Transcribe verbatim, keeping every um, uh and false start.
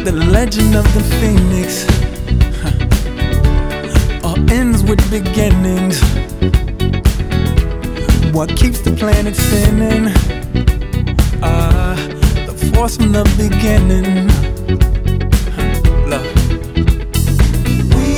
The legend of the phoenix huh. all ends with beginnings. What keeps the planet spinning? Ah, uh, the force from the beginning.